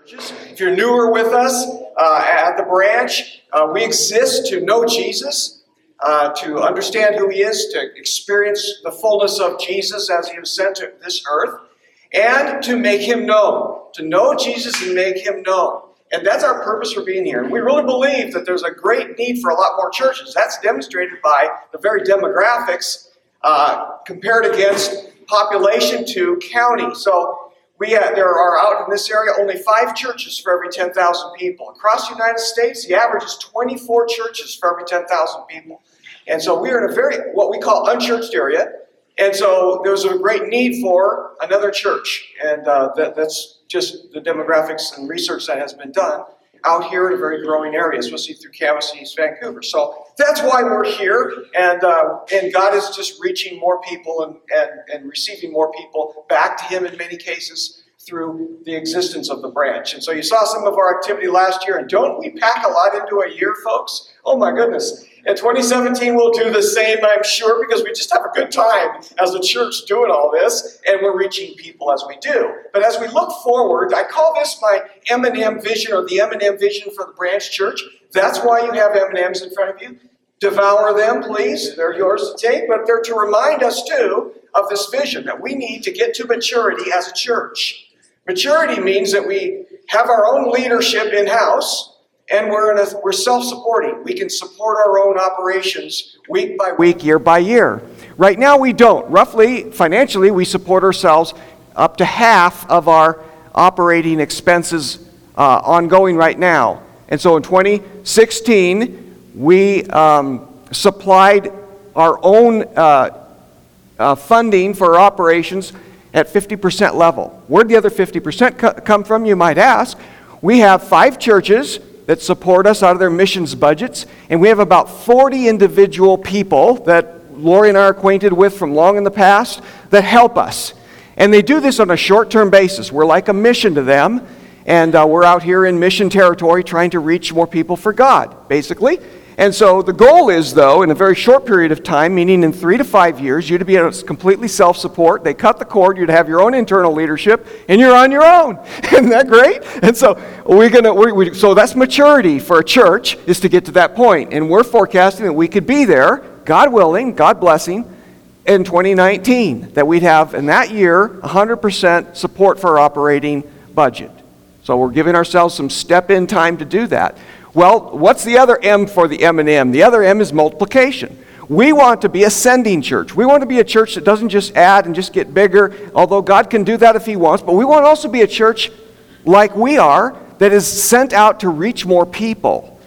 If you're newer with us at the branch, we exist to know Jesus, to understand who he is, to experience the fullness of Jesus as he was sent to this earth, and to make him known. To know Jesus and make him known. And that's our purpose for being here. And we really believe that there's a great need for a lot more churches. That's demonstrated by the very demographics compared against population to county. So there are out in this area only 5 churches for every 10,000 people. Across the United States, the average is 24 churches for every 10,000 people. And so we are in a very, what we call unchurched area. And so there's a great need for another church. And that's just the demographics and research that has been done out here in a very growing area, especially through Camas and East Vancouver. So that's why we're here, and God is just reaching more people and receiving more people back to him in many cases through the existence of the branch. And so you saw some of our activity last year, and don't we pack a lot into a year, folks? Oh my goodness. In 2017, we'll do the same, I'm sure, because we just have a good time as a church doing all this, and we're reaching people as we do. But as we look forward, I call this my M&M vision, or the M&M vision for the branch church. That's why you have M&Ms in front of you. Devour them, please. They're yours to take, but they're to remind us, too, of this vision that we need to get to maturity as a church. Maturity means that we have our own leadership in-house, and we're self-supporting. We can support our own operations week by week, year by year. Right now we don't. Roughly, financially, we support ourselves up to half of our operating expenses ongoing right now. And so in 2016, we supplied our own funding for our operations at 50% level. Where'd the other 50% come from, you might ask? We have 5 churches that support us out of their missions budgets, and we have about 40 individual people that Lori and I are acquainted with from long in the past that help us. And they do this on a short-term basis. We're like a mission to them, and we're out here in mission territory trying to reach more people for God, basically. And so the goal is, though, in a very short period of time, meaning in 3 to 5 years, you to be able to completely self-support. They cut the cord, you to have your own internal leadership, and you're on your own. Isn't that great? And so so that's maturity for a church, is to get to that point. And we're forecasting that we could be there, God willing, God blessing, in 2019, that we'd have in that year 100% support for our operating budget. So we're giving ourselves some step-in time to do that. Well, what's the other M for the M&M? The other M is multiplication. We want to be a sending church. We want to be a church that doesn't just add and just get bigger, although God can do that if he wants, but we want to also be a church like we are that is sent out to reach more people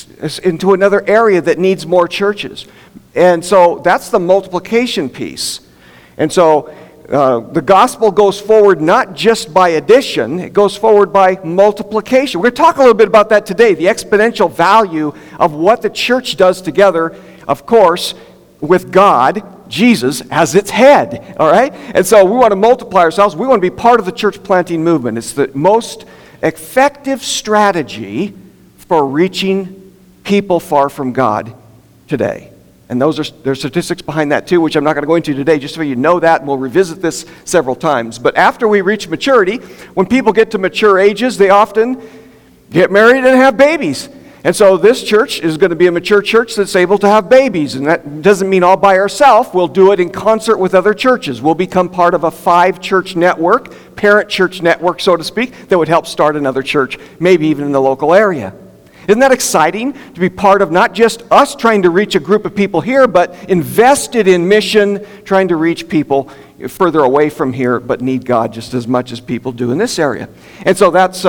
into another area that needs more churches. And so that's the multiplication piece. And so the gospel goes forward not just by addition, it goes forward by multiplication. We're going to talk a little bit about that today, the exponential value of what the church does together, of course, with God, Jesus, as its head, all right? And so we want to multiply ourselves. We want to be part of the church planting movement. It's the most effective strategy for reaching people far from God today. And there's statistics behind that too, which I'm not going to go into today, just so you know that, and we'll revisit this several times. But after we reach maturity, when people get to mature ages, they often get married and have babies. And so this church is going to be a mature church that's able to have babies. And that doesn't mean all by ourselves. We'll do it in concert with other churches. We'll become part of a 5-church network, parent church network, so to speak, that would help start another church, maybe even in the local area. Isn't that exciting to be part of not just us trying to reach a group of people here, but invested in mission, trying to reach people further away from here, but need God just as much as people do in this area. And so that's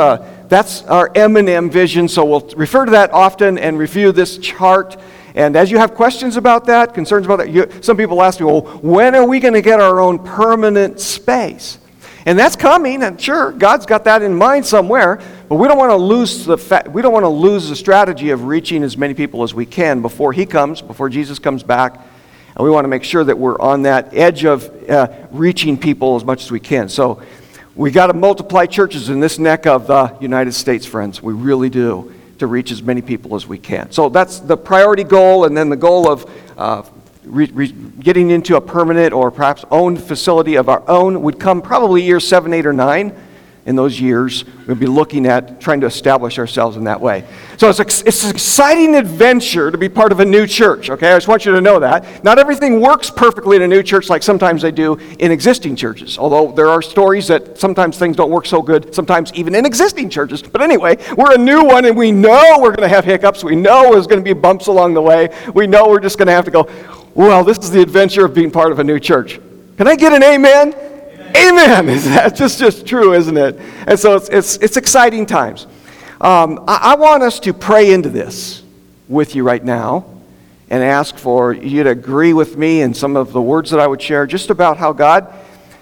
our M&M vision. So we'll refer to that often and review this chart. And as you have questions about that, concerns about that, some people ask me, well, when are we going to get our own permanent space? And that's coming, and sure, God's got that in mind somewhere, but we don't want to lose the strategy of reaching as many people as we can before he comes, before Jesus comes back. And we want to make sure that we're on that edge of reaching people as much as we can. So we got to multiply churches in this neck of the United States, friends. We really do, to reach as many people as we can. So that's the priority goal, and then the goal of getting into a permanent or perhaps owned facility of our own would come probably year 7, 8, or 9. in those years. We'll be looking at trying to establish ourselves in that way. So it's an exciting adventure to be part of a new church, okay? I just want you to know that. Not everything works perfectly in a new church like sometimes they do in existing churches, although there are stories that sometimes things don't work so good, sometimes even in existing churches. But anyway, we're a new one, and we know we're going to have hiccups. We know there's going to be bumps along the way. We know we're just going to have to go, well, this is the adventure of being part of a new church. Can I get an amen? Amen. That's just true, isn't it? And so it's exciting times. I want us to pray into this with you right now and ask for you to agree with me in some of the words that I would share just about how God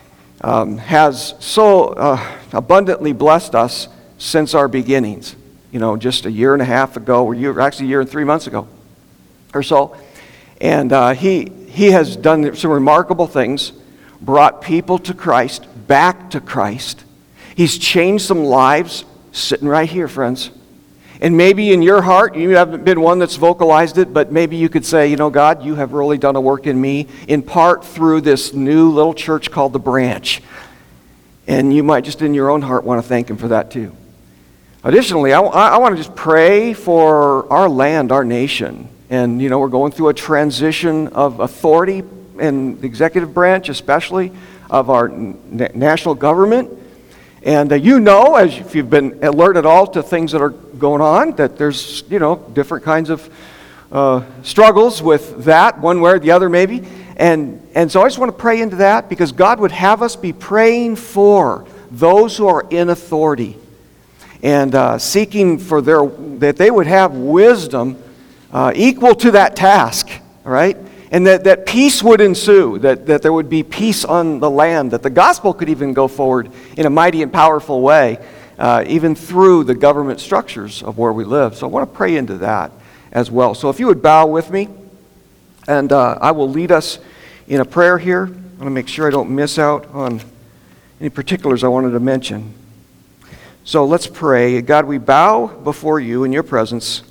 has so abundantly blessed us since our beginnings. You know, just a year and a half ago, or actually a year and 3 months ago or so. And he has done some remarkable things, brought people to Christ, back to Christ. He's changed some lives, sitting right here, friends. And maybe in your heart, you haven't been one that's vocalized it, but maybe you could say, you know, God, you have really done a work in me, in part through this new little church called The Branch. And you might just in your own heart want to thank Him for that too. Additionally, I want to just pray for our land, our nation. And, you know, we're going through a transition of authority in the executive branch, especially of our national government. And you know, as if you've been alert at all to things that are going on, that there's, you know, different kinds of struggles with that, one way or the other maybe. And so I just want to pray into that, because God would have us be praying for those who are in authority and seeking for that they would have wisdom equal to that task, all right? And that peace would ensue, that there would be peace on the land, that the gospel could even go forward in a mighty and powerful way, even through the government structures of where we live. So I want to pray into that as well. So if you would bow with me, and I will lead us in a prayer here. I want to make sure I don't miss out on any particulars I wanted to mention. So let's pray. God, we bow before you in your presence,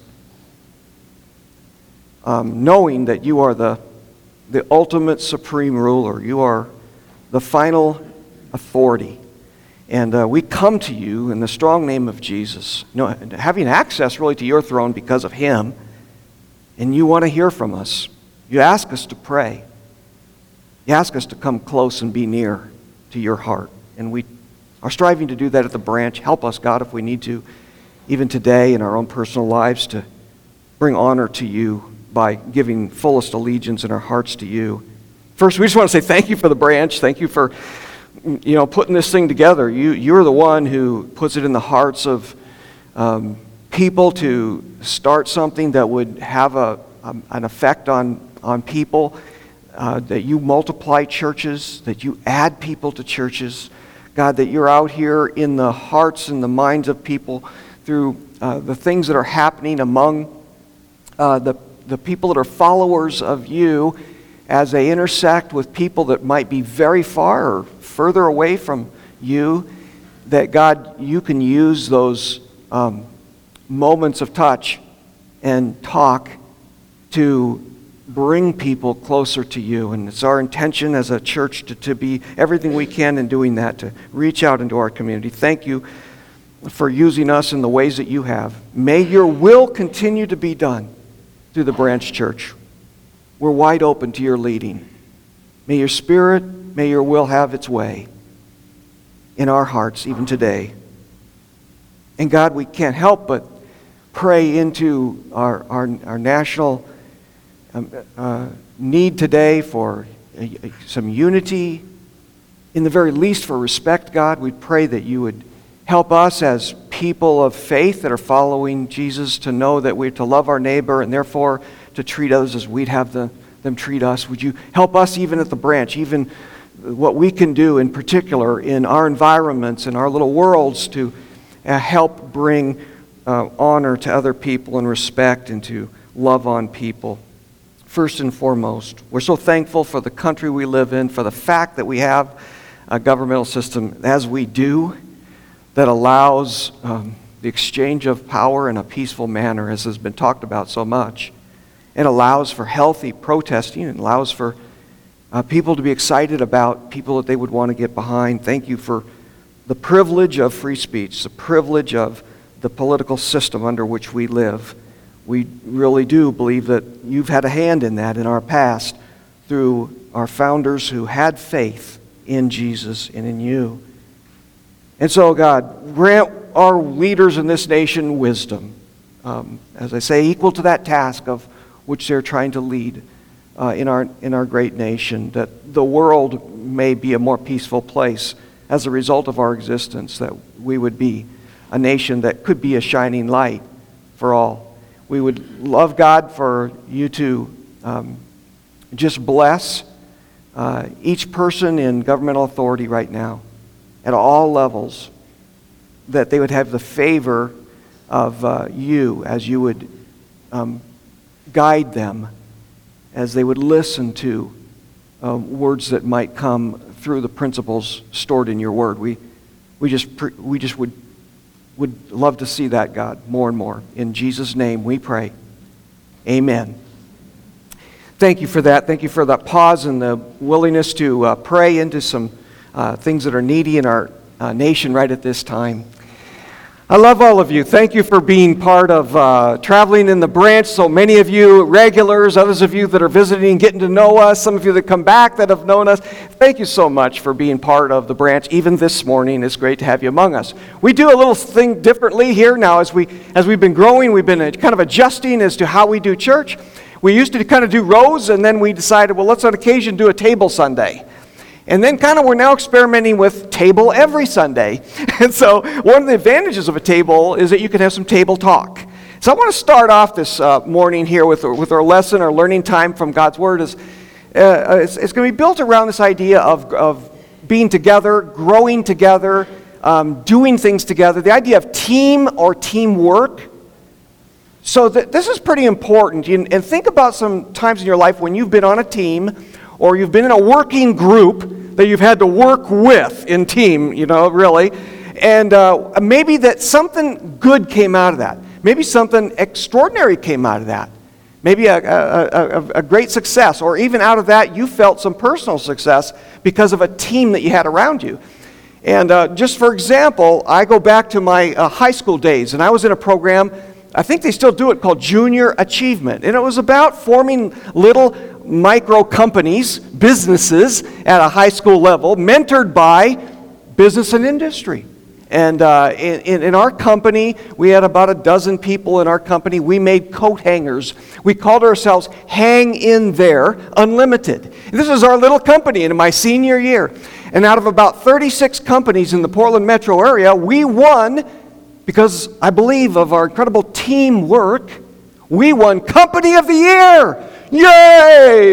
knowing that you are the ultimate supreme ruler. You are the final authority. And we come to you in the strong name of Jesus, you know, having access really to your throne because of him. And you want to hear from us. You ask us to pray. You ask us to come close and be near to your heart. And we are striving to do that at the branch. Help us, God, if we need to, even today in our own personal lives, to bring honor to you by giving fullest allegiance in our hearts to you. First, we just want to say thank you for the branch. Thank you for, you know, putting this thing together. You're the one who puts it in the hearts of people to start something that would have an effect on people, that you multiply churches, that you add people to churches. God, that you're out here in the hearts and the minds of people through the things that are happening among the people that are followers of you as they intersect with people that might be very far or further away from you, that God, you can use those moments of touch and talk to bring people closer to you. And it's our intention as a church to be everything we can in doing that, to reach out into our community. Thank you for using us in the ways that you have. May your will continue to be done through the Branch Church. We're wide open to your leading. May your Spirit, may your will have its way in our hearts even today. And God, we can't help but pray into our national need today for some unity, in the very least for respect, God. We pray that you would help us as people of faith that are following Jesus to know that we're to love our neighbor and therefore to treat others as we'd have them treat us. Would you help us even at the branch, even what we can do in particular in our environments and our little worlds to help bring honor to other people and respect and to love on people. First and foremost, we're so thankful for the country we live in, for the fact that we have a governmental system as we do that allows the exchange of power in a peaceful manner, as has been talked about so much. It allows for healthy protesting. It allows for people to be excited about people that they would want to get behind. Thank you for the privilege of free speech, the privilege of the political system under which we live. We really do believe that you've had a hand in that in our past through our founders who had faith in Jesus and in you. And so, God, grant our leaders in this nation wisdom, as I say, equal to that task of which they're trying to lead in our great nation, that the world may be a more peaceful place as a result of our existence, that we would be a nation that could be a shining light for all. We would love, God, for you to just bless each person in governmental authority right now at all levels, that they would have the favor of you as you would guide them, as they would listen to words that might come through the principles stored in your word. We just would love to see that, God, more and more. In Jesus' name we pray. Amen. Thank you for that. Thank you for that pause and the willingness to pray into some things that are needy in our nation right at this time. I love all of you. Thank you for being part of traveling in the branch. So many of you regulars, others of you that are visiting, getting to know us, some of you that come back that have known us. Thank you so much for being part of the branch. Even this morning, it's great to have you among us. We do a little thing differently here now as we've been growing. We've been kind of adjusting as to how we do church. We used to kind of do rows, and then we decided, well, let's on occasion do a table Sunday. And then we're now experimenting with table every Sunday. And so one of the advantages of a table is that you can have some table talk. So I want to start off this morning here with our lesson, our learning time from God's Word. It's going to be built around this idea of being together, growing together, doing things together, the idea of team or teamwork. So this is pretty important. And think about some times in your life when you've been on a team or you've been in a working group that you've had to work with in team, really. And maybe that something good came out of that. Maybe something extraordinary came out of that. Maybe a great success. Or even out of that, you felt some personal success because of a team that you had around you. And just for example, I go back to my high school days, and I was in a program, I think they still do it, called Junior Achievement. And it was about forming little micro companies, businesses at a high school level, mentored by business and industry. And in our company, we had about a dozen people in our company. We made coat hangers. We called ourselves Hang In There Unlimited. This is our little company in my senior year. And out of about 36 companies in the Portland metro area, we won, because I believe of our incredible teamwork, we won Company of the Year. Yay!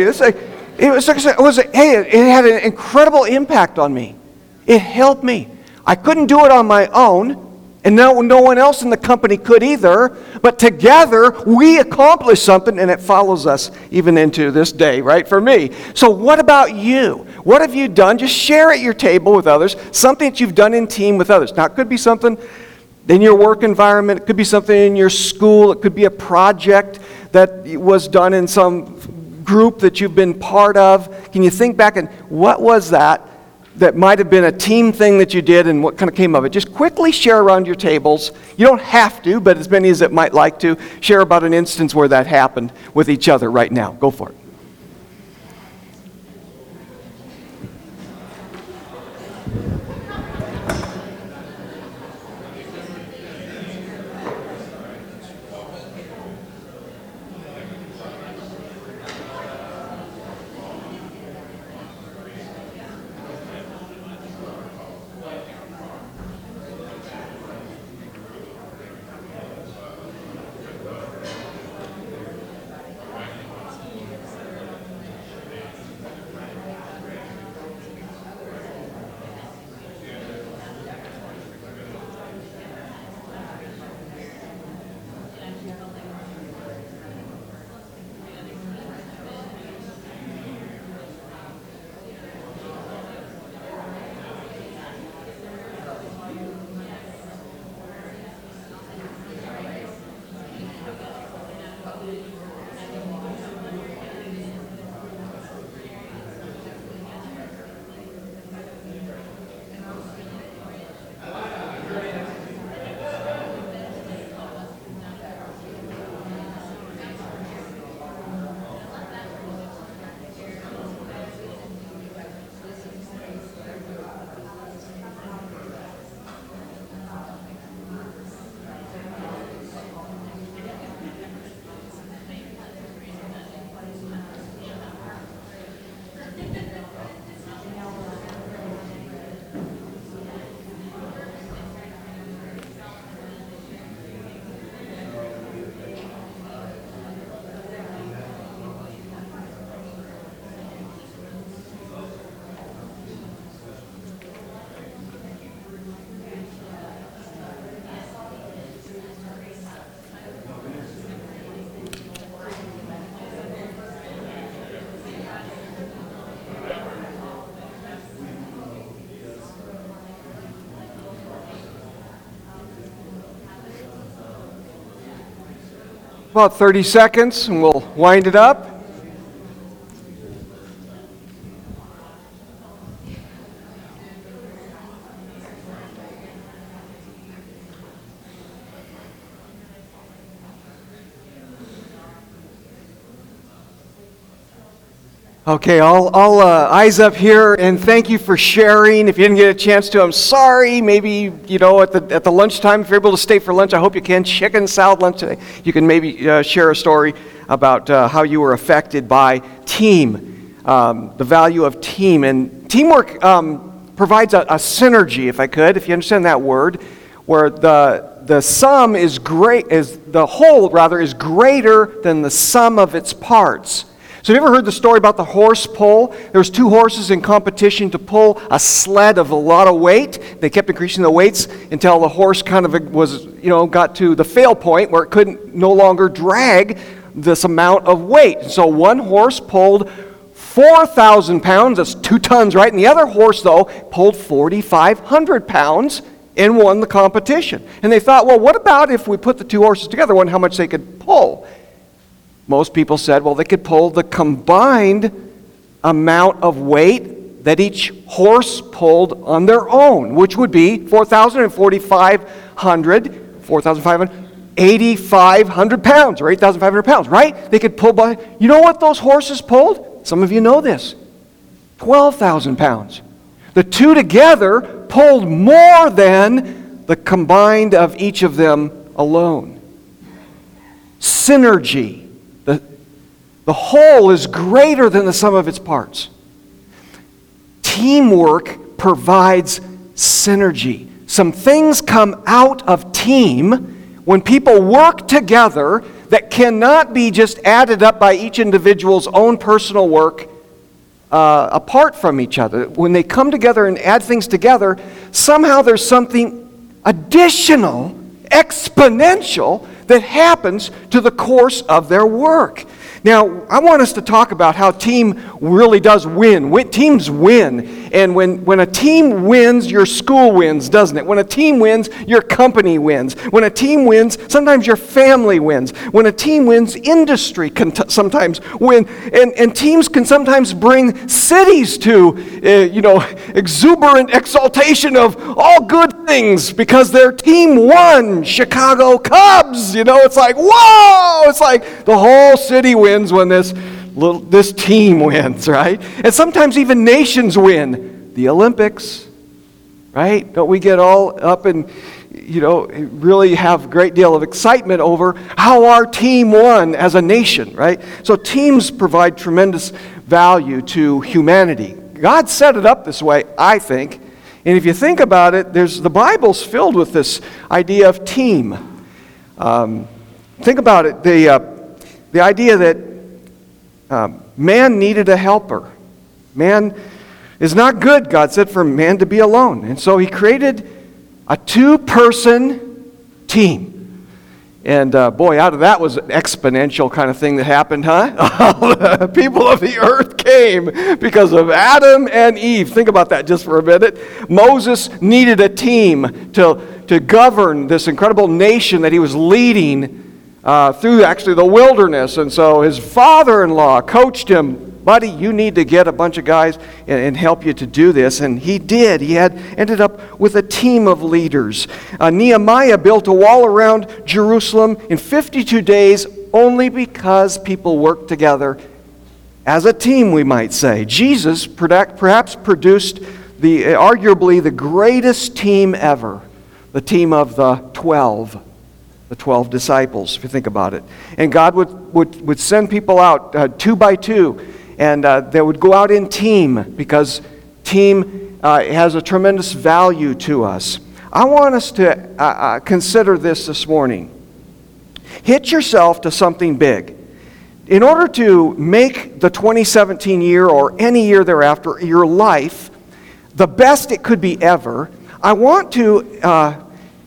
It had an incredible impact on me. It helped me. I couldn't do it on my own, and no one else in the company could either, but together we accomplished something, and it follows us even into this day, right, for me. So what about you? What have you done? Just share at your table with others, something that you've done in team with others. Now, it could be something in your work environment, it could be something in your school, it could be a project that was done in some group that you've been part of. Can you think back and what was that might have been a team thing that you did and what kind of came of it? Just quickly share around your tables. You don't have to, but as many as it might like to, share about an instance where that happened with each other right now. Go for it. about 30 seconds and we'll wind it up. Okay, all eyes up here, and thank you for sharing. If you didn't get a chance to, I'm sorry. Maybe, at the lunchtime, if you're able to stay for lunch, I hope you can. Chicken salad lunch today. You can maybe share a story about how you were affected by team, the value of team. And teamwork provides a synergy, if you understand that word, where the sum is the whole is greater than the sum of its parts. So have you ever heard the story about the horse pull? There was 2 horses in competition to pull a sled of a lot of weight. They kept increasing the weights until the horse kind of got to the fail point where it couldn't no longer drag this amount of weight. And so one horse pulled 4,000 pounds, that's 2 tons, right? And the other horse, though, pulled 4,500 pounds and won the competition. And they thought, well, what about if we put the 2 horses together, wonder how much they could pull? Most people said, well, they could pull the combined amount of weight that each horse pulled on their own, which would be 4,000 and 4,500, 8,500 pounds, or 8,500 pounds, right? They could pull by, you know what those horses pulled? Some of you know this. 12,000 pounds. The 2 together pulled more than the combined of each of them alone. Synergy. The whole is greater than the sum of its parts. Teamwork provides synergy. Some things come out of team when people work together that cannot be just added up by each individual's own personal work apart from each other. When they come together and add things together, somehow there's something additional, exponential, that happens to the course of their work. Now, I want us to talk about how team really does win. Teams win. And when a team wins, your school wins, doesn't it? When a team wins, your company wins. When a team wins, sometimes your family wins. When a team wins, industry can sometimes win. And teams can sometimes bring cities to, exuberant exaltation of all good things because their team won. Chicago Cubs, it's like, whoa! It's like the whole city wins when this team wins, right? And sometimes even nations win. The Olympics, right? Don't we get all up and, really have a great deal of excitement over how our team won as a nation, right? So teams provide tremendous value to humanity. God set it up this way, I think. And if you think about it, the Bible's filled with this idea of team. Think about it. The idea that man needed a helper. Man is not good, God said, for man to be alone. And so he created a 2-person team. And boy, out of that was an exponential kind of thing that happened, huh? All the people of the earth came because of Adam and Eve. Think about that just for a minute. Moses needed a team to govern this incredible nation that he was leading through actually the wilderness. And so his father-in-law coached him, buddy, you need to get a bunch of guys and help you to do this. And he did. He ended up with a team of leaders. Nehemiah built a wall around Jerusalem in 52 days only because people worked together as a team, we might say. Jesus perhaps produced arguably the greatest team ever, the team of the 12 disciples, if you think about it. And God would send people out 2 by 2, and they would go out in team because team has a tremendous value to us. I want us to consider this morning. Hit yourself to something big. In order to make the 2017 year or any year thereafter your life the best it could be ever, I want to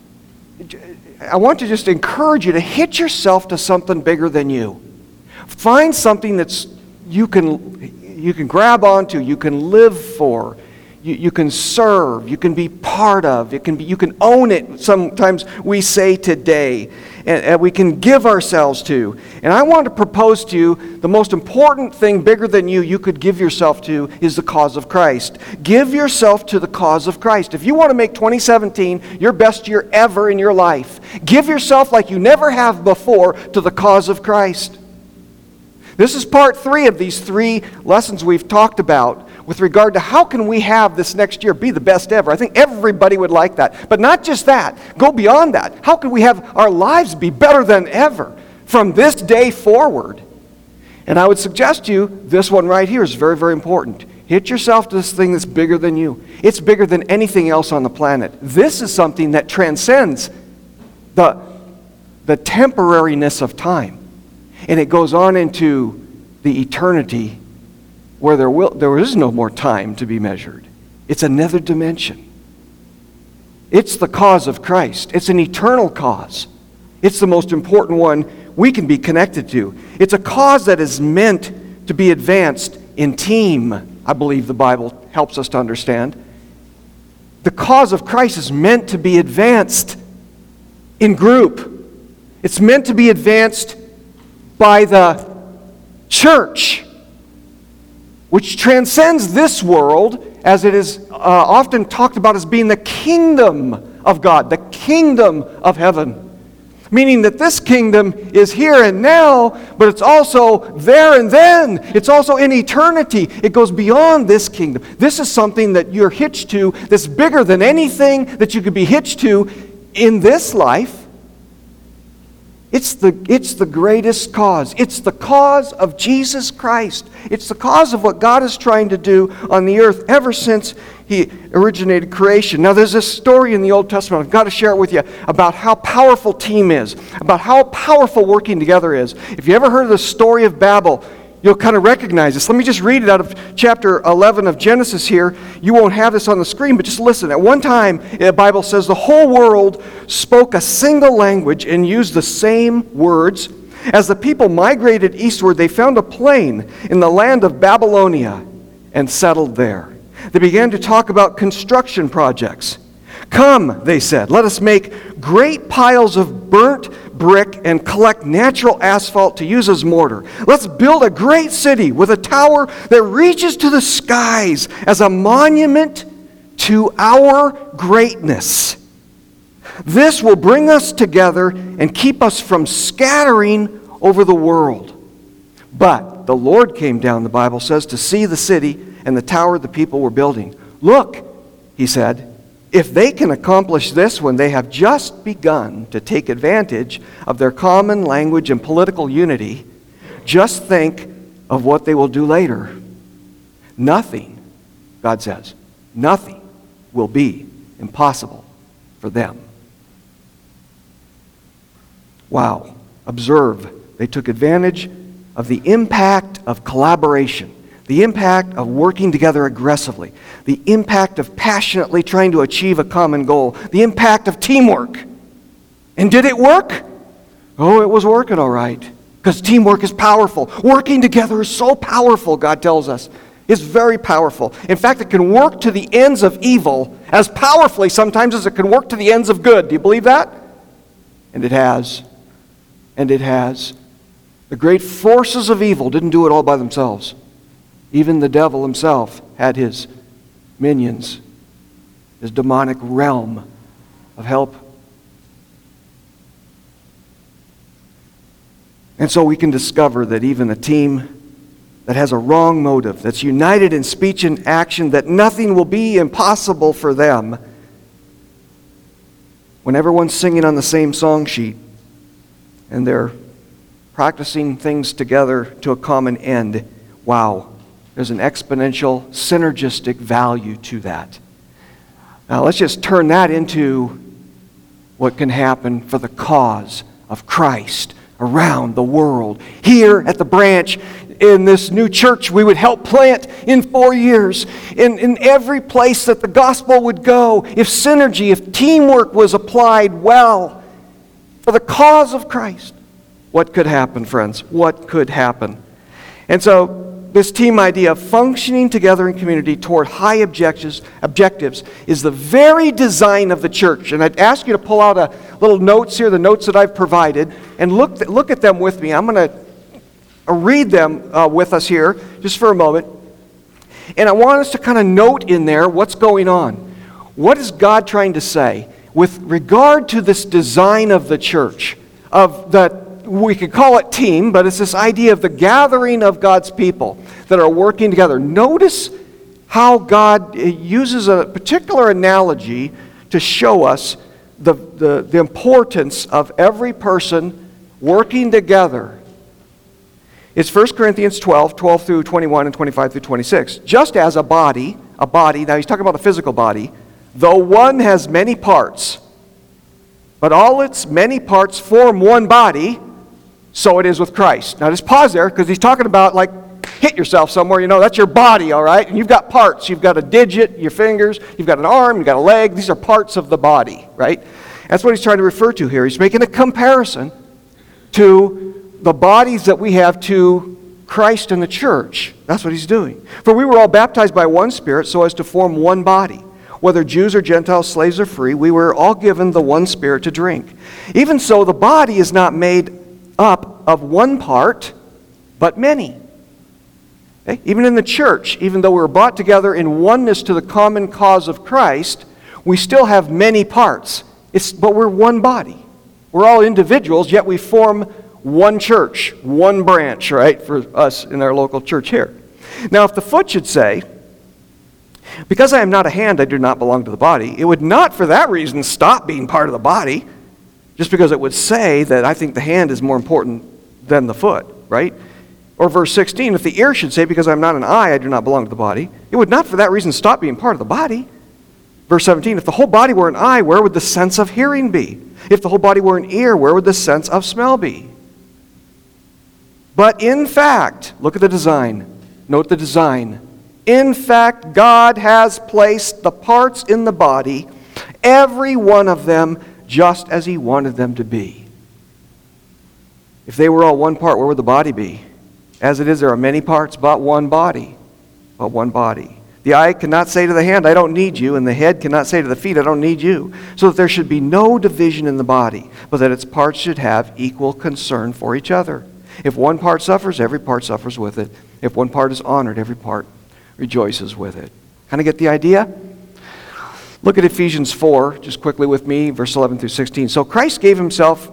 just encourage you to hit yourself to something bigger than you. Find something that's you can grab onto, you can live for, you can serve, you can be part of, you can own it, sometimes we say today, and we can give ourselves to. And I want to propose to you the most important thing bigger than you could give yourself to is the cause of Christ. Give yourself to the cause of Christ. If you want to make 2017 your best year ever in your life, give yourself like you never have before to the cause of Christ. This is part 3 of these 3 lessons we've talked about with regard to how can we have this next year be the best ever. I think everybody would like that. But not just that. Go beyond that. How can we have our lives be better than ever from this day forward? And I would suggest to you, this one right here is very, very important. Hit yourself to this thing that's bigger than you. It's bigger than anything else on the planet. This is something that transcends the temporariness of time. And it goes on into the eternity where there is no more time to be measured. It's another dimension. It's the cause of Christ. It's an eternal cause. It's the most important one we can be connected to. It's a cause that is meant to be advanced in team, I believe the Bible helps us to understand. The cause of Christ is meant to be advanced in group. It's meant to be advanced by the church, which transcends this world, as it is often talked about as being the kingdom of God, the kingdom of heaven. Meaning that this kingdom is here and now, but it's also there and then. It's also in eternity. It goes beyond this kingdom. This is something that you're hitched to that's bigger than anything that you could be hitched to in this life. It's the greatest cause. It's the cause of Jesus Christ. It's the cause of what God is trying to do on the earth ever since He originated creation. Now, there's this story in the Old Testament. I've got to share it with you about how powerful team is, about how powerful working together is. If you ever heard of the story of Babel, you'll kind of recognize this. Let me just read it out of chapter 11 of Genesis here. You won't have this on the screen, but just listen. At one time, the Bible says the whole world spoke a single language and used the same words. As the people migrated eastward, they found a plain in the land of Babylonia and settled there. They began to talk about construction projects. "Come," they said, "let us make great piles of burnt brick and collect natural asphalt to use as mortar. Let's build a great city with a tower that reaches to the skies as a monument to our greatness. This will bring us together and keep us from scattering over the world." But the Lord came down, the Bible says, to see the city and the tower the people were building. "Look," He said, "if they can accomplish this when they have just begun to take advantage of their common language and political unity, just think of what they will do later. Nothing," God says, "nothing will be impossible for them." Wow. Observe, they took advantage of the impact of collaboration, the impact of working together aggressively, the impact of passionately trying to achieve a common goal, the impact of teamwork. And did it work? Oh, it was working all right, because teamwork is powerful. Working together is so powerful, God tells us. It's very powerful. In fact, it can work to the ends of evil as powerfully sometimes as it can work to the ends of good. Do you believe that? And it has. And it has. The great forces of evil didn't do it all by themselves. Even the devil himself had his minions, his demonic realm of help. And so we can discover that even a team that has a wrong motive, that's united in speech and action, that nothing will be impossible for them, when everyone's singing on the same song sheet and they're practicing things together to a common end, wow, there's an exponential, synergistic value to that. Now let's just turn that into what can happen for the cause of Christ around the world. Here at the branch, in this new church we would help plant in 4 years, in every place that the gospel would go, if synergy, if teamwork was applied well for the cause of Christ, what could happen, friends? What could happen? And so this team idea of functioning together in community toward high objectives is the very design of the church. And I'd ask you to pull out a little notes here, the notes that I've provided, and look at them with me. I'm going to read them with us here just for a moment. And I want us to kind of note in there what's going on. What is God trying to say with regard to this design of the church, of the, we could call it team, but it's this idea of the gathering of God's people that are working together. Notice how God uses a particular analogy to show us the importance of every person working together. It's 1 Corinthians 12 through 21 and 25 through 26. Just as a body, now he's talking about the physical body, though one has many parts, but all its many parts form one body, so it is with Christ. Now just pause there, because he's talking about like hit yourself somewhere, that's your body, all right? And you've got parts. You've got a digit, your fingers, you've got an arm, you've got a leg. These are parts of the body, right? That's what he's trying to refer to here. He's making a comparison to the bodies that we have to Christ and the church. That's what he's doing. For we were all baptized by one Spirit so as to form one body. Whether Jews or Gentiles, slaves or free, we were all given the one Spirit to drink. Even so, the body is not made up of one part, but many. Okay? Even in the church, even though we're brought together in oneness to the common cause of Christ, we still have many parts. But we're one body. We're all individuals, yet we form one church, one branch, right, for us in our local church here. Now, if the foot should say, because I am not a hand, I do not belong to the body, it would not for that reason stop being part of the body, just because it would say that I think the hand is more important than the foot, right? Or verse 16, if the ear should say, because I am not an eye, I do not belong to the body, it would not for that reason stop being part of the body. Verse 17, if the whole body were an eye, where would the sense of hearing be? If the whole body were an ear, where would the sense of smell be? But in fact, look at the design. Note the design. In fact, God has placed the parts in the body, every one of them, just as He wanted them to be. If they were all one part, where would the body be? As it is, there are many parts, but one body. But one body. The eye cannot say to the hand, I don't need you, and the head cannot say to the feet, I don't need you. So that there should be no division in the body, but that its parts should have equal concern for each other. If one part suffers, every part suffers with it. If one part is honored, every part rejoices with it. Kind of get the idea? Look at Ephesians 4, just quickly with me, verse 11 through 16. So Christ himself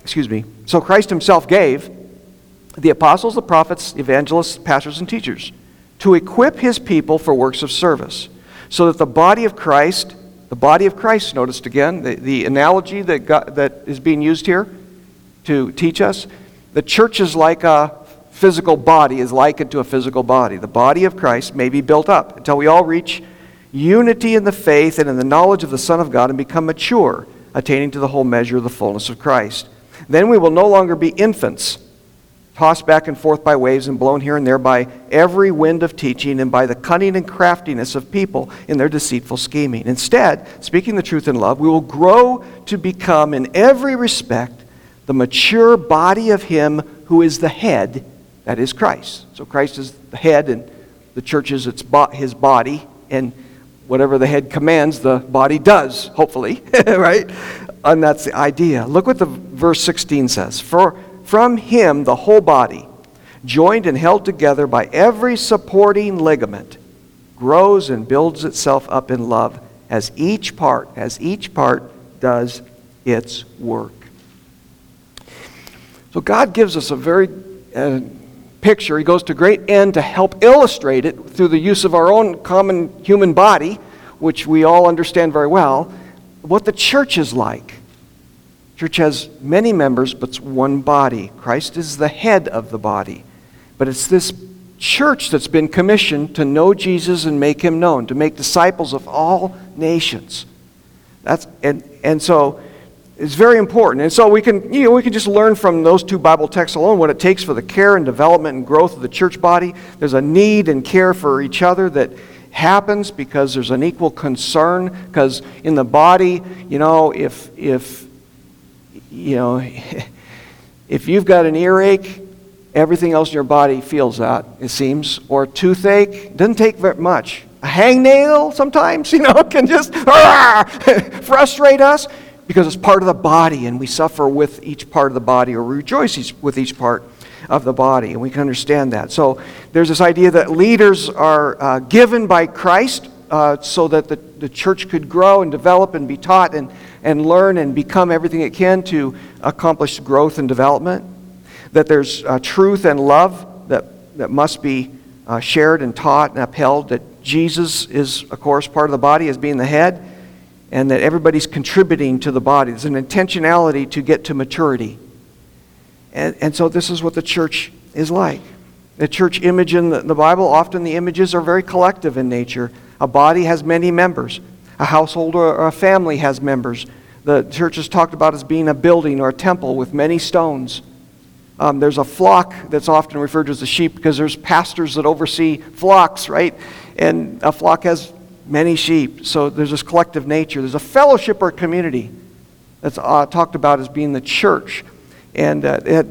gave the apostles, the prophets, evangelists, pastors, and teachers to equip His people for works of service, so that the body of Christ, noticed again, the analogy that is being used here to teach us, the church is like a physical body, is likened to a physical body. The body of Christ may be built up until we all reach unity in the faith and in the knowledge of the Son of God and become mature, attaining to the whole measure of the fullness of Christ. Then we will no longer be infants, tossed back and forth by waves and blown here and there by every wind of teaching and by the cunning and craftiness of people in their deceitful scheming. Instead, speaking the truth in love, we will grow to become in every respect the mature body of Him who is the head, that is Christ. So Christ is the head, and the church is His body, and whatever the head commands, the body does, hopefully, right? And that's the idea. Look what the verse 16 says. For from Him the whole body, joined and held together by every supporting ligament, grows and builds itself up in love as each part does its work. So God gives us a very picture. He goes to great end to help illustrate it through the use of our own common human body, which we all understand very well, what the church is like. Church has many members, but it's one body. Christ is the head of the body. But it's this church that's been commissioned to know Jesus and make Him known, to make disciples of all nations. And so it's very important. And so we can just learn from those two Bible texts alone what it takes for the care and development and growth of the church body. There's a need and care for each other that happens because there's an equal concern. Because in the body, if you've got an earache everything else in your body feels that, it seems. Or a toothache, doesn't take very much. A hangnail sometimes, can just frustrate us because it's part of the body, and we suffer with each part of the body, or rejoice with each part of the body, and we can understand that. So there's this idea that leaders are given by Christ so that the church could grow and develop and be taught and learn and become everything it can to accomplish growth and development. That there's truth and love that must be shared and taught and upheld. That Jesus is, of course, part of the body as being the head, and that everybody's contributing to the body. There's an intentionality to get to maturity. And so this is what the church is like. The church image in the Bible, often the images are very collective in nature. A body has many members. A household or a family has members. The church is talked about as being a building or a temple with many stones. There's a flock that's often referred to as a sheep because there's pastors that oversee flocks, right? And a flock has many sheep. So there's this collective nature. There's a fellowship or community that's talked about as being the church. And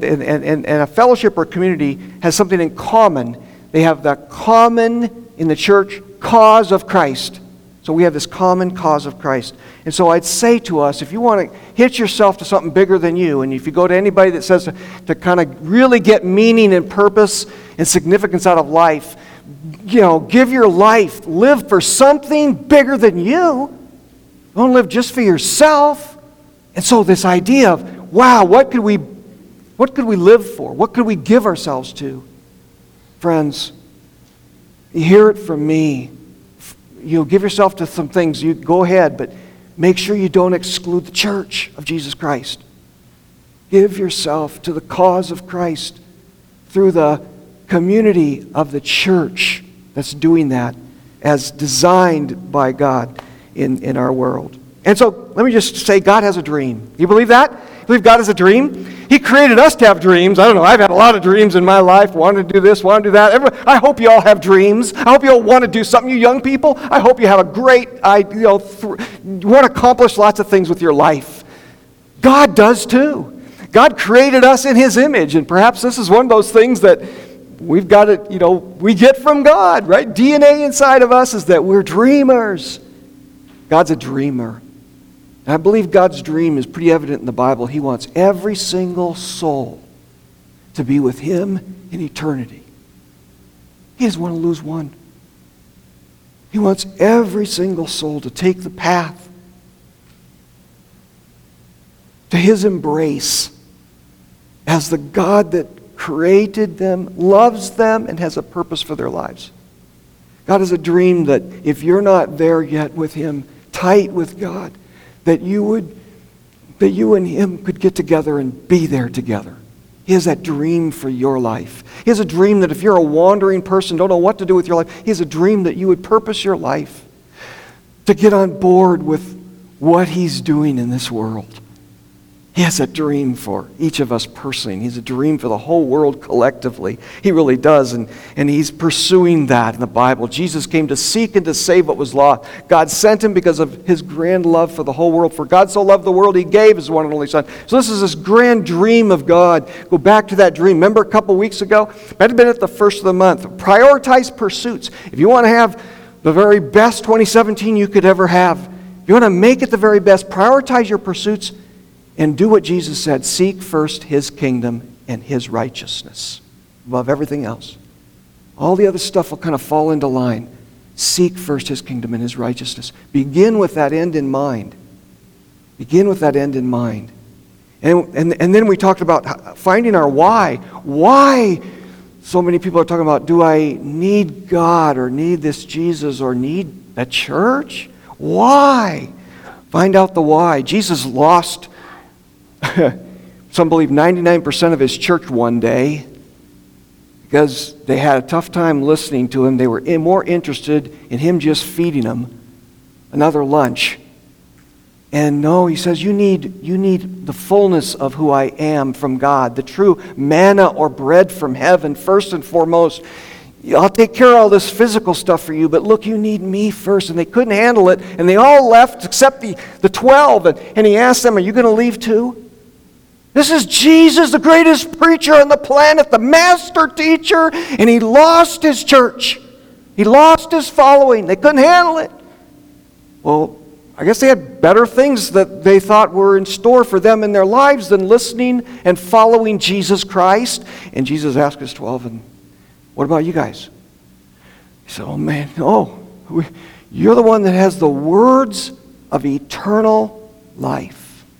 a fellowship or community has something in common. They have the common, in the church, cause of Christ. So we have this common cause of Christ. And so I'd say to us, if you want to hitch yourself to something bigger than you, and if you go to anybody that says to kind of really get meaning and purpose and significance out of life, give your life, live for something bigger than you. Don't live just for yourself. And so this idea of, wow, what could we live for? What could we give ourselves to? Friends, you hear it from me. Give yourself to some things. You go ahead, but make sure you don't exclude the church of Jesus Christ. Give yourself to the cause of Christ through the community of the church that's doing that as designed by God in our world. And so let me just say, God has a dream. You believe that? You believe God has a dream? He created us to have dreams. I don't know, I've had a lot of dreams in my life. Want to do this, want to do that. I hope you all have dreams. I hope you all want to do something, you young people. I hope you have a great, you want to accomplish lots of things with your life. God does too. God created us in His image, and perhaps this is one of those things that we've got to, we get from God, right? DNA inside of us is that we're dreamers. God's a dreamer. And I believe God's dream is pretty evident in the Bible. He wants every single soul to be with Him in eternity. He doesn't want to lose one. He wants every single soul to take the path to His embrace as the God that created them, loves them, and has a purpose for their lives. God has a dream that if you're not there yet with Him, tight with God, that you and Him could get together and be there together. He has that dream for your life. He has a dream that if you're a wandering person, don't know what to do with your life, He has a dream that you would purpose your life to get on board with what He's doing in this world. He has a dream for each of us personally. He has a dream for the whole world collectively. He really does, and He's pursuing that in the Bible. Jesus came to seek and to save what was lost. God sent Him because of His grand love for the whole world. For God so loved the world, He gave His one and only Son. So this is this grand dream of God. Go back to that dream. Remember a couple weeks ago? Might have been at the first of the month. Prioritize pursuits. If you want to have the very best 2017 you could ever have, if you want to make it the very best, prioritize your pursuits. And do what Jesus said, seek first His kingdom and His righteousness above everything else. All the other stuff will kind of fall into line. Seek first His kingdom and His righteousness. Begin with that end in mind. Begin with that end in mind. And then we talked about finding our why. Why so many people are talking about, do I need God or need this Jesus or need a church? Why? Find out the why. Jesus lost some believe 99% of His church one day because they had a tough time listening to Him. They were more interested in Him just feeding them another lunch. And no, He says, you need the fullness of who I am from God, the true manna or bread from heaven, first and foremost. I'll take care of all this physical stuff for you, but look, you need me first. And they couldn't handle it, and they all left except the 12. And He asked them, are you going to leave too? This is Jesus, the greatest preacher on the planet, the master teacher, and he lost his church. He lost his following. They couldn't handle it. Well, I guess they had better things that they thought were in store for them in their lives than listening and following Jesus Christ. And Jesus asked his 12, and what about you guys? He said, oh man, you're the one that has the words of eternal life.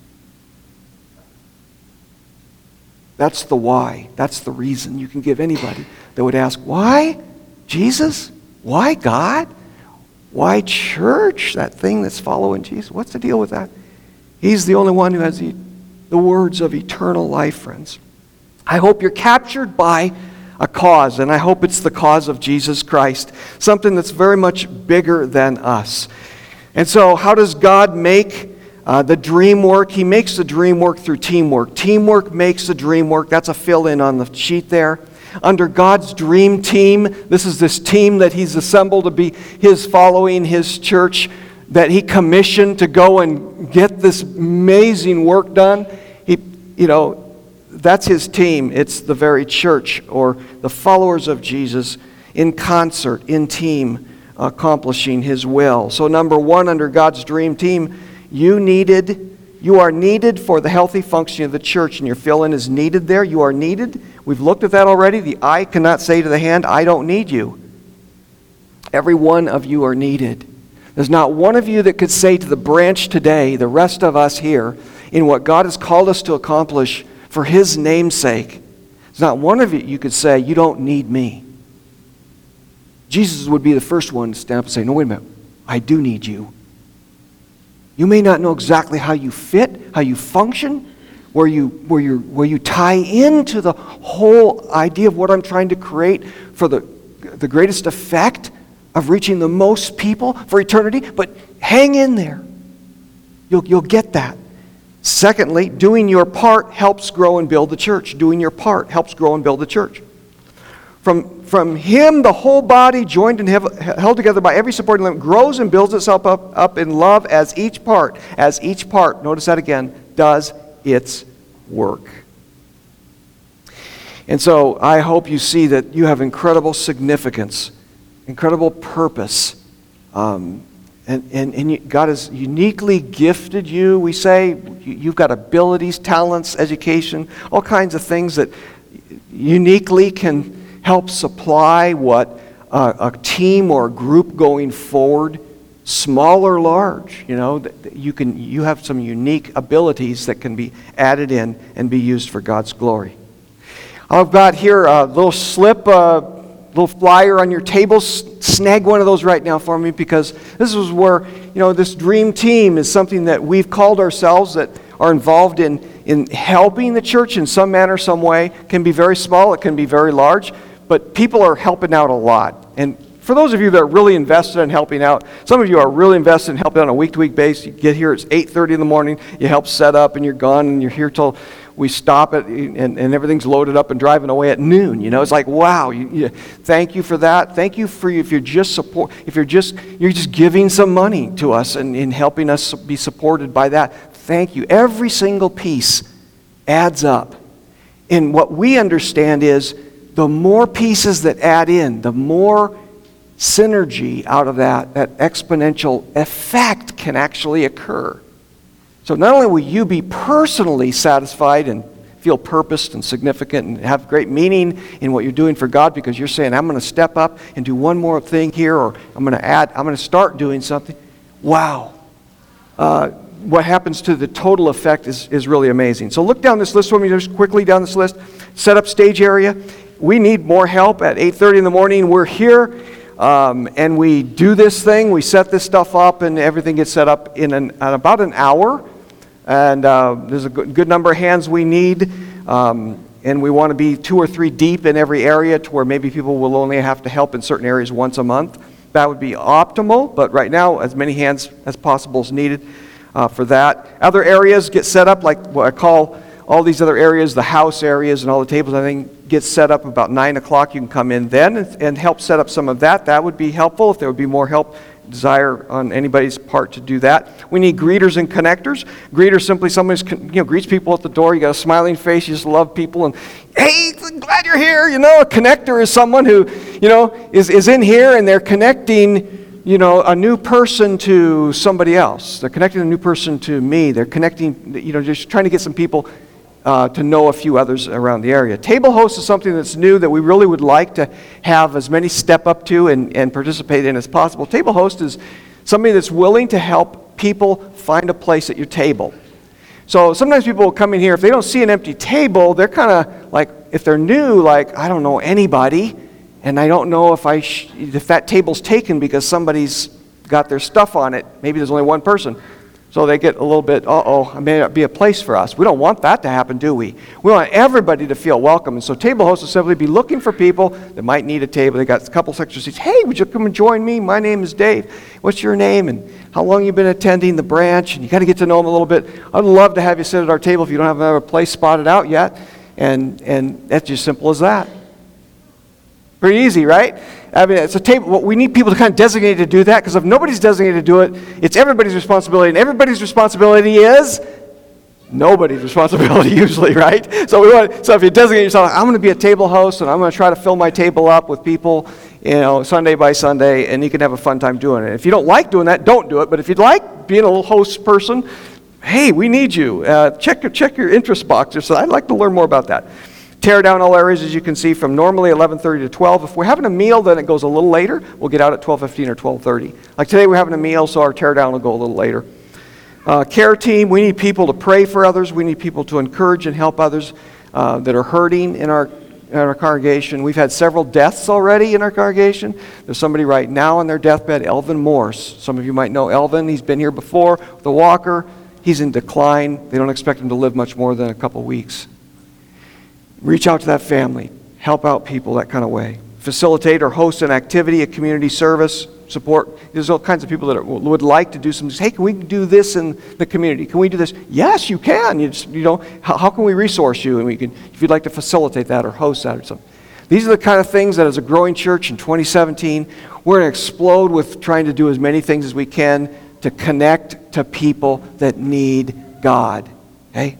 That's the why. That's the reason you can give anybody that would ask, why Jesus? Why God? Why church? That thing that's following Jesus. What's the deal with that? He's the only one who has the words of eternal life, friends. I hope you're captured by a cause, and I hope it's the cause of Jesus Christ, something that's very much bigger than us. And so how does God make the dream work? He makes the dream work through teamwork. Teamwork makes the dream work. That's a fill-in on the sheet there. Under God's dream team, this is this team that he's assembled to be his following, his church, that he commissioned to go and get this amazing work done. That's his team. It's the very church, or the followers of Jesus, in concert, in team, accomplishing his will. So number one, under God's dream team, you are needed for the healthy functioning of the church, and your fill-in is needed there. You are needed. We've looked at that already. The eye cannot say to the hand, I don't need you. Every one of you are needed. There's not one of you that could say to the branch today, the rest of us here, in what God has called us to accomplish for his name's sake, there's not one of you could say, you don't need me. Jesus would be the first one to stand up and say, no, wait a minute, I do need you. You may not know exactly how you fit, how you function, where you tie into the whole idea of what I'm trying to create for the greatest effect of reaching the most people for eternity, but hang in there. You'll get that. Secondly, doing your part helps grow and build the church. Doing your part helps grow and build the church. From him, the whole body, joined and held together by every supporting limb, grows and builds itself up in love as each part, notice that again, does its work. And so I hope you see that you have incredible significance, incredible purpose, and God has uniquely gifted you. We say you've got abilities, talents, education, all kinds of things that uniquely can help supply what a team or a group going forward, small or large, you have some unique abilities that can be added in and be used for God's glory. I've got here a little slip, little flyer on your table. Snag one of those right now for me, because this is where, this dream team is something that we've called ourselves, that are involved in helping the church in some manner, some way. It can be very small, it can be very large, but people are helping out a lot. And for those of you that are really invested in helping out, some of you are really invested in helping out on a week-to-week basis. You get here, it's 8:30 in the morning, you help set up, and you're gone, and you're here till we stop it, and everything's loaded up and driving away at noon. It's like, wow, thank you for that. Thank you for if you're just giving some money to us and in helping us be supported by that. Thank you. Every single piece adds up. And what we understand is the more pieces that add in, the more synergy out of that exponential effect can actually occur. So not only will you be personally satisfied and feel purposed and significant and have great meaning in what you're doing for God, because you're saying, I'm going to step up and do one more thing here, or I'm going to start doing something. Wow. What happens to the total effect is really amazing. So look down this list for me, just quickly down this list. Set up stage area. We need more help at 8:30 in the morning. We're here. And we do this thing, we set this stuff up, and everything gets set up in about an hour. And there's a good number of hands we need. And we want to be 2 or 3 deep in every area, to where maybe people will only have to help in certain areas once a month. That would be optimal, but right now, as many hands as possible is needed for that. Other areas get set up, like what I call all these other areas, the house areas and all the tables, I think, get set up about 9 o'clock. You can come in then and help set up some of that. That would be helpful. If there would be more help desire on anybody's part to do that. We need greeters and connectors. Greeters simply someone who greets people at the door. You got a smiling face. You just love people. And, hey, glad you're here. A connector is someone who, is in here and they're connecting, a new person to somebody else. They're connecting a new person to me. They're connecting, just trying to get some people to know a few others around the area. Table host is something that's new that we really would like to have as many step up to and participate in as possible. Table host is somebody that's willing to help people find a place at your table. So sometimes people will come in here, if they don't see an empty table, they're kind of like, if they're new, like, I don't know anybody, and I don't know if that table's taken because somebody's got their stuff on it. Maybe there's only one person. So they get a little bit, it may not be a place for us. We don't want that to happen, do we? We want everybody to feel welcome. And so table hosts will simply be looking for people that might need a table. They got a couple extra seats. Hey, would you come and join me? My name is Dave. What's your name? And how long you been attending the branch? And you got to get to know them a little bit. I'd love to have you sit at our table if you don't have another place spotted out yet. And that's just simple as that. Pretty easy, right? I mean, it's a table. Well, we need people to kind of designate to do that, because if nobody's designated to do it, it's everybody's responsibility, and everybody's responsibility is nobody's responsibility usually, right? So if you designate yourself, I'm going to be a table host, and I'm going to try to fill my table up with people, Sunday by Sunday, and you can have a fun time doing it. If you don't like doing that, don't do it. But if you'd like being a little host person, hey, we need you. Check your interest box. Just I'd like to learn more about that. Tear down all areas, as you can see, from normally 11:30 to 12. If we're having a meal, then it goes a little later. We'll get out at 12:15 or 12:30. Like today, we're having a meal, so our tear down will go a little later. Care team, we need people to pray for others. We need people to encourage and help others that are hurting in our congregation. We've had several deaths already in our congregation. There's somebody right now on their deathbed, Elvin Morse. Some of you might know Elvin. He's been here before with a walker. He's in decline. They don't expect him to live much more than a couple weeks. Reach out to that family. Help out people that kind of way. Facilitate or host an activity, a community service, support. There's all kinds of people that would like to do some. Hey, can we do this in the community? Can we do this? Yes, you can. How can we resource you? And we can, if you'd like to facilitate that or host that or something. These are the kind of things that as a growing church in 2017, we're going to explode with trying to do as many things as we can to connect to people that need God. Okay?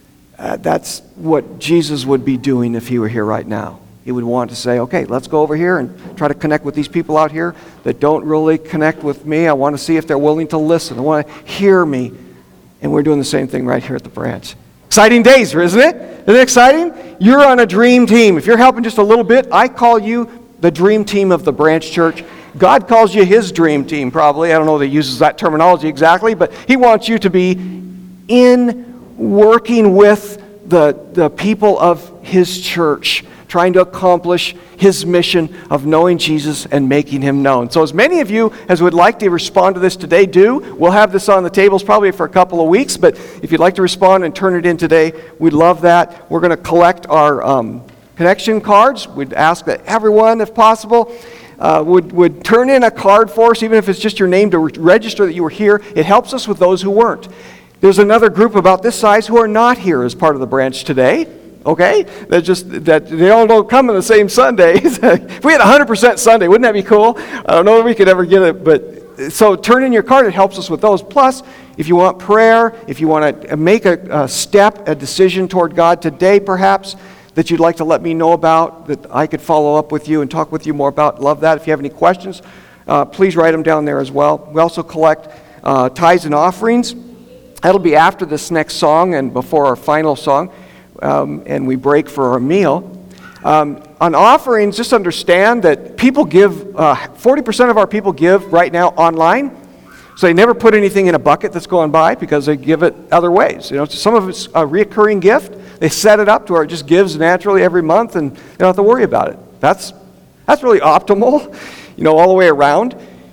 That's what Jesus would be doing if he were here right now. He would want to say, okay, let's go over here and try to connect with these people out here that don't really connect with me. I want to see if they're willing to listen. I want to hear me. And we're doing the same thing right here at the branch. Exciting days, isn't it? Isn't it exciting? You're on a dream team. If you're helping just a little bit, I call you the dream team of the branch church. God calls you his dream team, probably. I don't know that he uses that terminology exactly, but he wants you to be in working with the people of his church, trying to accomplish his mission of knowing Jesus and making him known. So as many of you as would like to respond to this today, do. We'll have this on the tables probably for a couple of weeks, but if you'd like to respond and turn it in today, we'd love that. We're going to collect our connection cards. We'd ask that everyone, if possible, would turn in a card for us, even if it's just your name, to register that you were here. It helps us with those who weren't. There's another group about this size who are not here as part of the branch today. Okay? That they all don't come on the same Sunday. If we had 100% Sunday, wouldn't that be cool? I don't know if we could ever get it, but so turn in your card. It helps us with those. Plus, if you want prayer, if you want to make a decision toward God today, perhaps, that you'd like to let me know about, that I could follow up with you and talk with you more about, love that. If you have any questions, please write them down there as well. We also collect tithes and offerings. That'll be after this next song and before our final song, and we break for our meal. On offerings, just understand that people give, 40% of our people give right now online. So they never put anything in a bucket that's going by because they give it other ways. Some of it's a reoccurring gift. They set it up to where it just gives naturally every month, and they don't have to worry about it. That's really optimal, all the way around.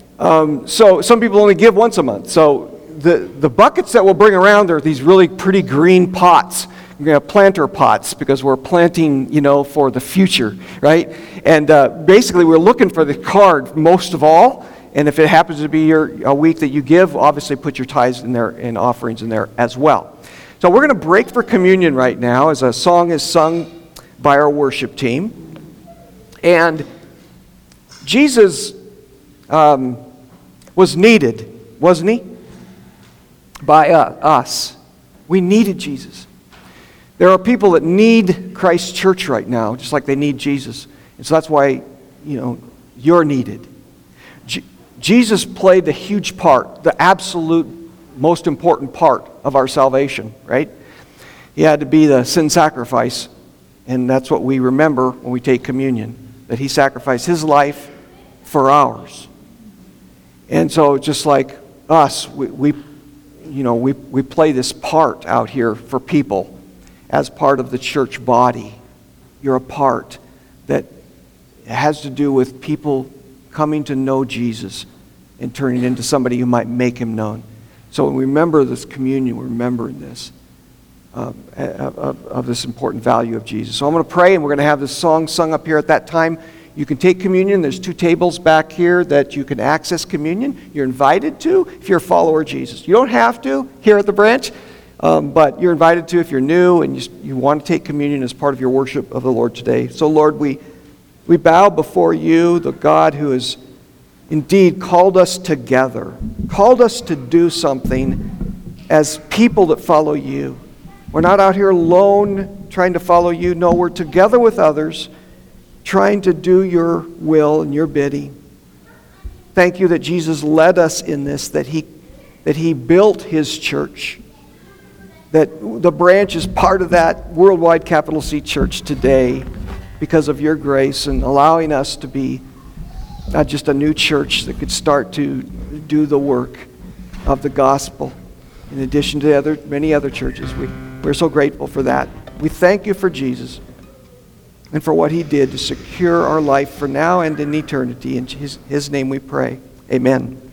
So some people only give once a month. So the buckets that we'll bring around are these really pretty green pots, planter pots, because we're planting, for the future, right? And basically we're looking for the card most of all. And if it happens to be a week that you give, obviously put your tithes in there and offerings in there as well. So we're going to break for communion right now as a song is sung by our worship team. And Jesus was needed, wasn't he? By us. We needed Jesus. There are people that need Christ's church right now, just like they need Jesus. And so that's why, you're needed. Jesus played the huge part, the absolute most important part of our salvation, right? He had to be the sin sacrifice, and that's what we remember when we take communion, that he sacrificed his life for ours. And so just like us, we play this part out here for people as part of the church body. You're a part that has to do with people coming to know Jesus and turning into somebody who might make him known. So when we remember this communion, we're remembering this, of this important value of Jesus. So I'm going to pray, and we're going to have this song sung up here at that time. You can take communion. There's 2 tables back here that you can access communion. You're invited to if you're a follower of Jesus. You don't have to here at the branch, but you're invited to if you're new and you want to take communion as part of your worship of the Lord today. So Lord, we bow before you, the God who has indeed called us together, called us to do something as people that follow you. We're not out here alone trying to follow you. No, we're together with others trying to do your will and your bidding. Thank you that Jesus led us in this, that he built his church, that the branch is part of that worldwide capital C church today because of your grace and allowing us to be not just a new church that could start to do the work of the gospel in addition to many other churches. We're so grateful for that. We thank you for Jesus and for what he did to secure our life for now and in eternity. In his name we pray. Amen.